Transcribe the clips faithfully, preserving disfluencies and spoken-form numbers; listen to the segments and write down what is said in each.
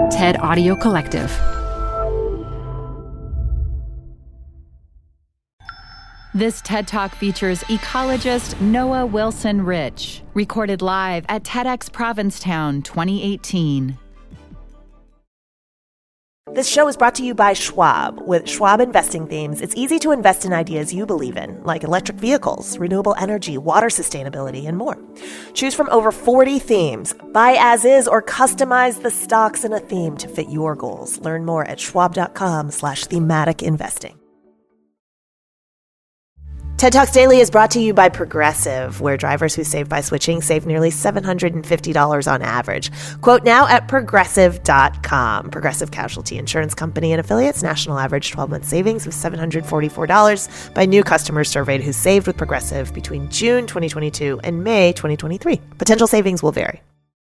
TED Audio Collective. This TED Talk features ecologist Noah Wilson Rich, recorded live at TEDx Provincetown twenty eighteen. This show is brought to you by Schwab. With Schwab investing themes, it's easy to invest in ideas you believe in, like electric vehicles, renewable energy, water sustainability, and more. Choose from over forty themes. Buy as is or customize the stocks in a theme to fit your goals. Learn more at schwab.com slash thematic investing. TED Talks Daily is brought to you by Progressive, where drivers who save by switching save nearly seven hundred fifty dollars on average. Quote now at progressive dot com. Progressive Casualty Insurance Company and affiliates. National average twelve-month savings of seven hundred forty-four dollars by new customers surveyed who saved with Progressive between June twenty twenty-two and May twenty twenty-three. Potential savings will vary.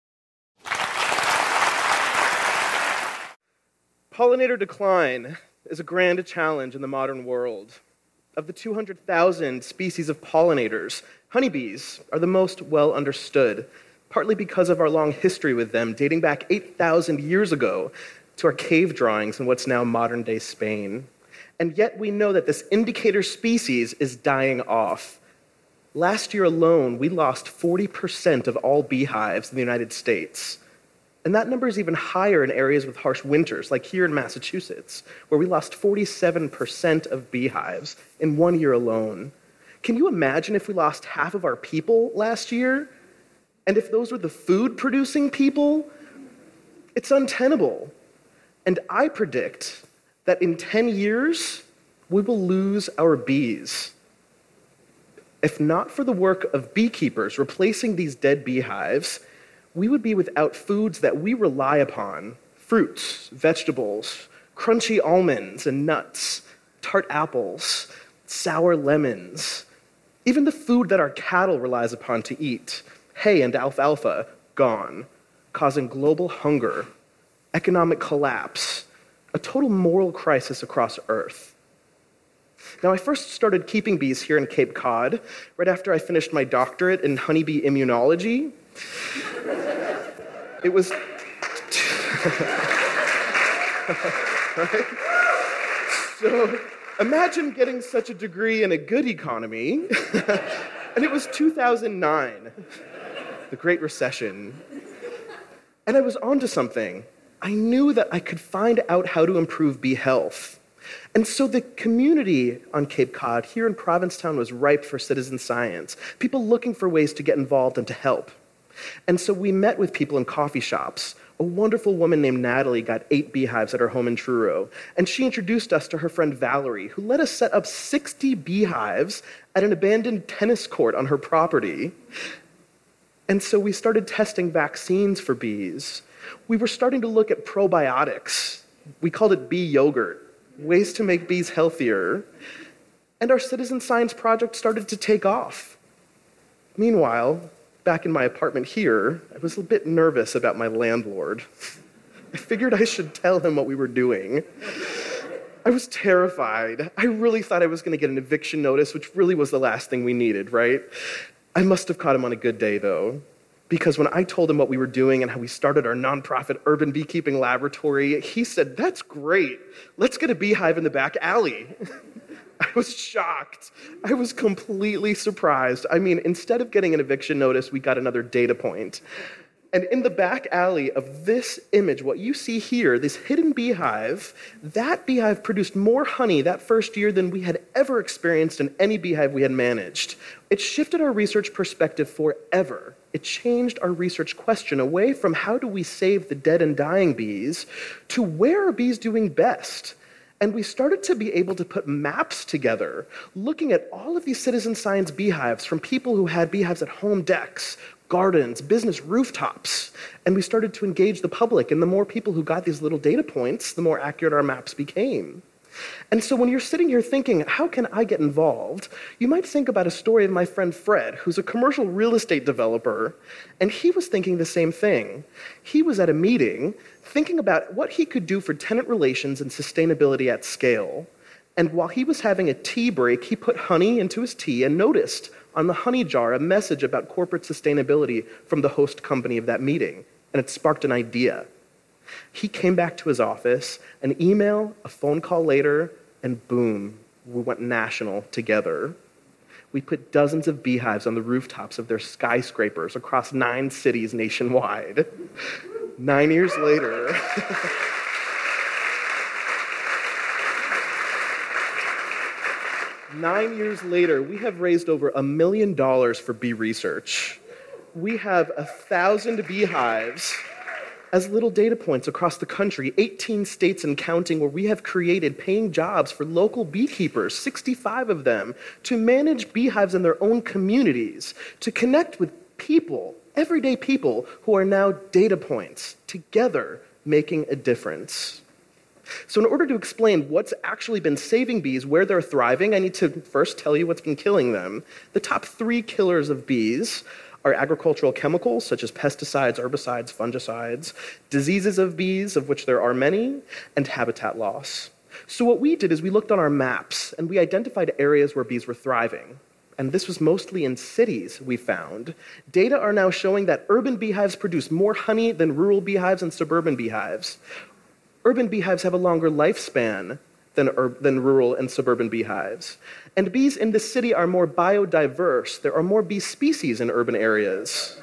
Pollinator decline is a grand challenge in the modern world. Of the two hundred thousand species of pollinators, honeybees are the most well understood, partly because of our long history with them, dating back eight thousand years ago to our cave drawings in what's now modern-day Spain. And yet we know that this indicator species is dying off. Last year alone, we lost forty percent of all beehives in the United States. And that number is even higher in areas with harsh winters, like here in Massachusetts, where we lost forty-seven percent of beehives in one year alone. Can you imagine if we lost half of our people last year? And if those were the food-producing people? It's untenable. And I predict that in ten years, we will lose our bees. If not for the work of beekeepers replacing these dead beehives, we would be without foods that we rely upon: fruits, vegetables, crunchy almonds and nuts, tart apples, sour lemons, even the food that our cattle relies upon to eat, hay and alfalfa, gone, causing global hunger, economic collapse, a total moral crisis across Earth. Now, I first started keeping bees here in Cape Cod right after I finished my doctorate in honeybee immunology. It was... right? So imagine getting such a degree in a good economy, and it was two thousand nine, the Great Recession. And I was onto something. I knew that I could find out how to improve bee health. And so the community on Cape Cod, here in Provincetown, was ripe for citizen science, people looking for ways to get involved and to help. And so we met with people in coffee shops. A wonderful woman named Natalie got eight beehives at her home in Truro, and she introduced us to her friend Valerie, who let us set up sixty beehives at an abandoned tennis court on her property. And so we started testing vaccines for bees. We were starting to look at probiotics. We called it bee yogurt, ways to make bees healthier. And our citizen science project started to take off. Meanwhile, back in my apartment here, I was a bit nervous about my landlord. I figured I should tell him what we were doing. I was terrified. I really thought I was going to get an eviction notice, which really was the last thing we needed, right? I must have caught him on a good day, though, because when I told him what we were doing and how we started our nonprofit urban beekeeping laboratory, he said, "That's great. Let's get a beehive in the back alley." I was shocked. I was completely surprised. I mean, instead of getting an eviction notice, we got another data point. And in the back alley of this image, what you see here, this hidden beehive, that beehive produced more honey that first year than we had ever experienced in any beehive we had managed. It shifted our research perspective forever. It changed our research question away from how do we save the dead and dying bees to where are bees doing best? And we started to be able to put maps together, looking at all of these citizen science beehives from people who had beehives at home decks, gardens, business rooftops. And we started to engage the public. And the more people who got these little data points, the more accurate our maps became. And so when you're sitting here thinking, how can I get involved? You might think about a story of my friend Fred, who's a commercial real estate developer, and he was thinking the same thing. He was at a meeting thinking about what he could do for tenant relations and sustainability at scale. And while he was having a tea break, he put honey into his tea and noticed on the honey jar a message about corporate sustainability from the host company of that meeting, and it sparked an idea. He came back to his office, an email, a phone call later, and boom, we went national together. We put dozens of beehives on the rooftops of their skyscrapers across nine cities nationwide. Nine years later... Nine years later, we have raised over a million dollars for bee research. We have a thousand beehives as little data points across the country, eighteen states and counting, where we have created paying jobs for local beekeepers, sixty-five of them, to manage beehives in their own communities, to connect with people, everyday people, who are now data points, together making a difference. So in order to explain what's actually been saving bees, where they're thriving, I need to first tell you what's been killing them. The top three killers of bees are agricultural chemicals, such as pesticides, herbicides, fungicides, diseases of bees, of which there are many, and habitat loss. So what we did is we looked on our maps, and we identified areas where bees were thriving. And this was mostly in cities, we found. Data are now showing that urban beehives produce more honey than rural beehives and suburban beehives. Urban beehives have a longer lifespan than, ur- than rural and suburban beehives. And bees in the city are more biodiverse. There are more bee species in urban areas.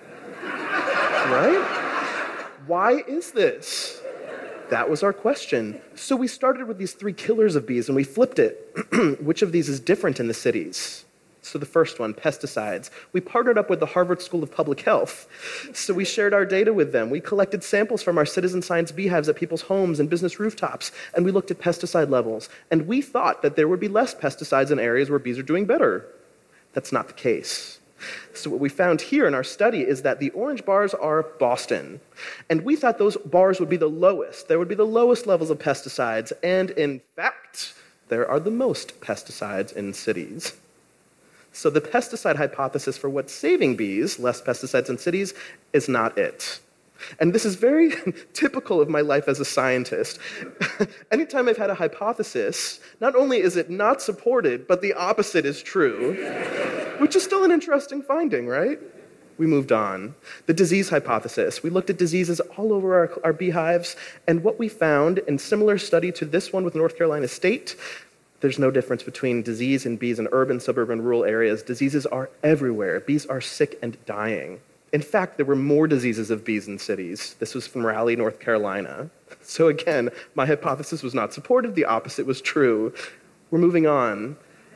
Right? Why is this? That was our question. So we started with these three killers of bees, and we flipped it. Which of these is different in the cities? So the first one, pesticides. We partnered up with the Harvard School of Public Health. So we shared our data with them. We collected samples from our citizen science beehives at people's homes and business rooftops, and we looked at pesticide levels. And we thought that there would be less pesticides in areas where bees are doing better. That's not the case. So what we found here in our study is that the orange bars are Boston. And we thought those bars would be the lowest. There would be the lowest levels of pesticides. And in fact, there are the most pesticides in cities. So the pesticide hypothesis for what's saving bees, less pesticides in cities, is not it. And this is very typical of my life as a scientist. Anytime I've had a hypothesis, not only is it not supported, but the opposite is true, which is still an interesting finding, right? We moved on. The disease hypothesis. We looked at diseases all over our, our beehives, and what we found in similar study to this one with North Carolina State, there's no difference between disease in bees in urban, suburban, rural areas. Diseases are everywhere. Bees are sick and dying. In fact, there were more diseases of bees in cities. This was from Raleigh, North Carolina. So again, my hypothesis was not supported. The opposite was true. We're moving on.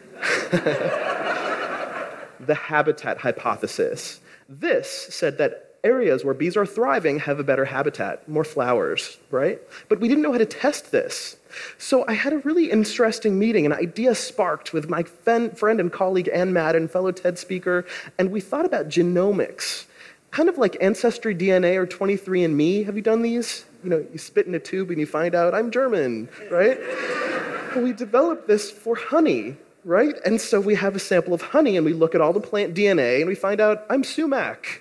The habitat hypothesis. This said that areas where bees are thriving have a better habitat, more flowers, right? But we didn't know how to test this. So I had a really interesting meeting. An idea sparked with my friend and colleague Ann Madden, fellow TED speaker, and we thought about genomics, kind of like Ancestry D N A or twenty-three and me. Have you done these? You know, you spit in a tube and you find out, I'm German, right? Well, we developed this for honey, right? And so we have a sample of honey, and we look at all the plant D N A, and we find out, I'm sumac.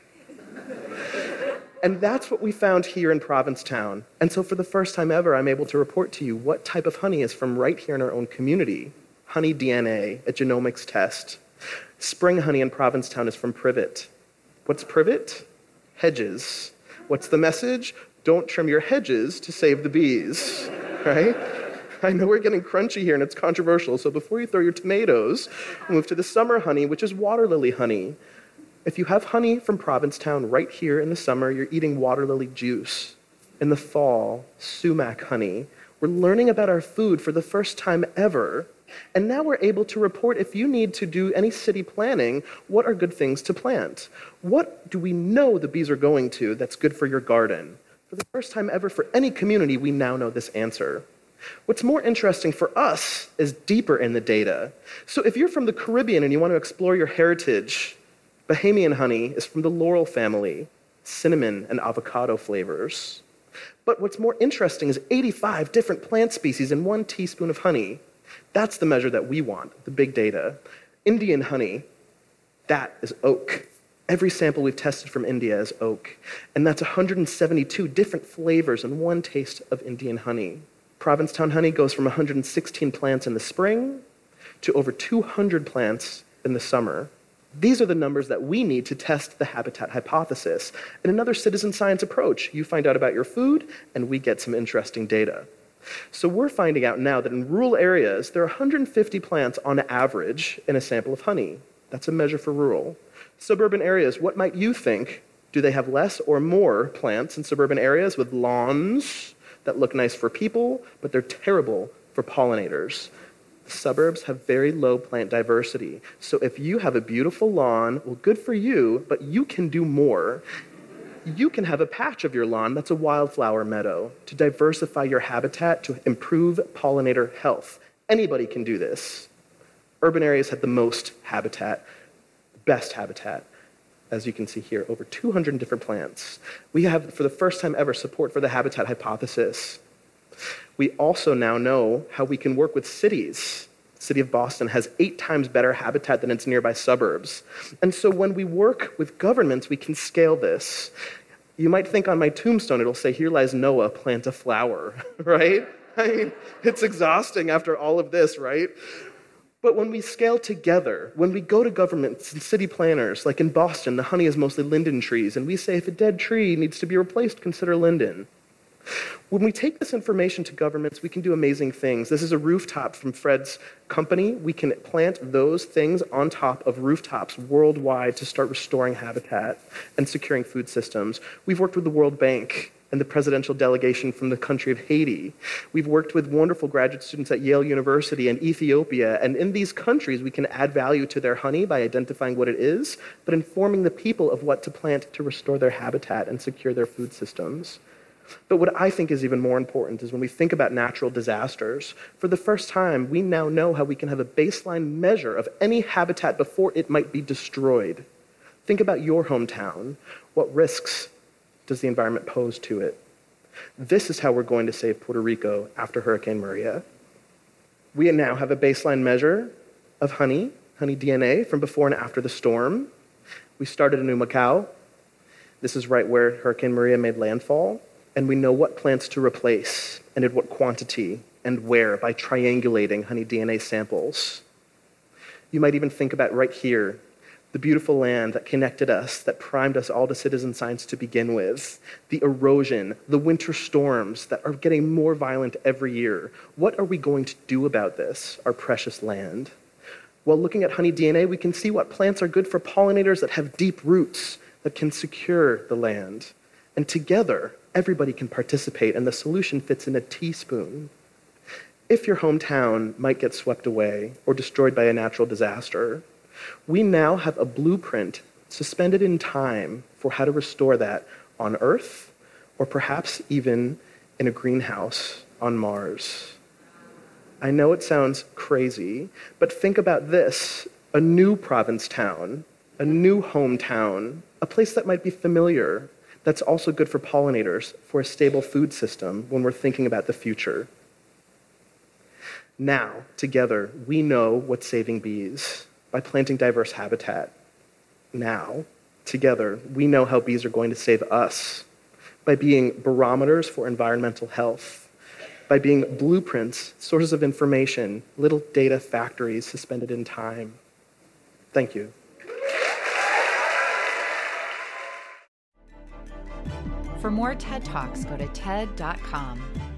And that's what we found here in Provincetown. And so for the first time ever, I'm able to report to you what type of honey is from right here in our own community. Honey D N A, a genomics test. Spring honey in Provincetown is from privet. What's privet? Hedges. What's the message? Don't trim your hedges to save the bees, right? I know we're getting crunchy here and it's controversial, so before you throw your tomatoes, move to the summer honey, which is water lily honey. If you have honey from Provincetown right here in the summer, you're eating water lily juice. In the fall, sumac honey. We're learning about our food for the first time ever. And now we're able to report if you need to do any city planning, what are good things to plant? What do we know the bees are going to that's good for your garden? For the first time ever for any community, we now know this answer. What's more interesting for us is deeper in the data. So if you're from the Caribbean and you want to explore your heritage, Bahamian honey is from the laurel family, cinnamon and avocado flavors. But what's more interesting is eighty-five different plant species in one teaspoon of honey. That's the measure that we want, the big data. Indian honey, that is oak. Every sample we've tested from India is oak. And that's one hundred seventy-two different flavors in one taste of Indian honey. Provincetown honey goes from one hundred sixteen plants in the spring to over two hundred plants in the summer. These are the numbers that we need to test the habitat hypothesis. In another citizen science approach, you find out about your food, and we get some interesting data. So we're finding out now that in rural areas, there are one hundred fifty plants on average in a sample of honey. That's a measure for rural. Suburban areas, what might you think? Do they have less or more plants in suburban areas with lawns that look nice for people, but they're terrible for pollinators? Suburbs have very low plant diversity. So if you have a beautiful lawn, well, good for you, but you can do more. You can have a patch of your lawn that's a wildflower meadow to diversify your habitat to improve pollinator health. Anybody can do this. Urban areas have the most habitat, best habitat. As you can see here, over two hundred different plants. We have, for the first time ever, support for the habitat hypothesis. We also now know how we can work with cities. The city of Boston has eight times better habitat than its nearby suburbs. And so when we work with governments, we can scale this. You might think on my tombstone, it'll say, "Here lies Noah, plant a flower," right? I mean, it's exhausting after all of this, right? But when we scale together, when we go to governments and city planners, like in Boston, the honey is mostly linden trees, and we say, if a dead tree needs to be replaced, consider linden. When we take this information to governments, we can do amazing things. This is a rooftop from Fred's company. We can plant those things on top of rooftops worldwide to start restoring habitat and securing food systems. We've worked with the World Bank and the presidential delegation from the country of Haiti. We've worked with wonderful graduate students at Yale University and Ethiopia, and in these countries, we can add value to their honey by identifying what it is, but informing the people of what to plant to restore their habitat and secure their food systems. But what I think is even more important is when we think about natural disasters, for the first time, we now know how we can have a baseline measure of any habitat before it might be destroyed. Think about your hometown. What risks does the environment pose to it? This is how we're going to save Puerto Rico after Hurricane Maria. We now have a baseline measure of honey, honey D N A from before and after the storm. We started in Humacao. This is right where Hurricane Maria made landfall. And we know what plants to replace and at what quantity and where by triangulating honey D N A samples. You might even think about right here, the beautiful land that connected us, that primed us all to citizen science to begin with, the erosion, the winter storms that are getting more violent every year. What are we going to do about this, our precious land? Well, looking at honey D N A, we can see what plants are good for pollinators that have deep roots that can secure the land. And together, everybody can participate, and the solution fits in a teaspoon. If your hometown might get swept away or destroyed by a natural disaster, we now have a blueprint suspended in time for how to restore that on Earth, or perhaps even in a greenhouse on Mars. I know it sounds crazy, but think about this: a new Provincetown, a new hometown, a place that might be familiar, that's also good for pollinators, for a stable food system when we're thinking about the future. Now, together, we know what's saving bees by planting diverse habitat. Now, together, we know how bees are going to save us by being barometers for environmental health, by being blueprints, sources of information, little data factories suspended in time. Thank you. For more TED Talks, go to T E D dot com.